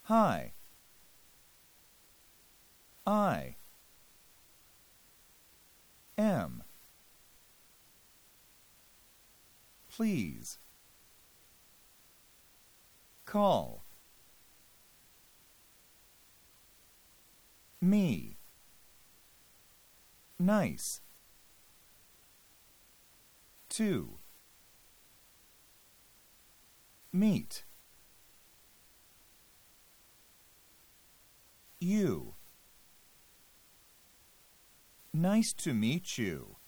Hi. I am. Please. Call. Me. Nice. To. Meet. You. Nice to meet you.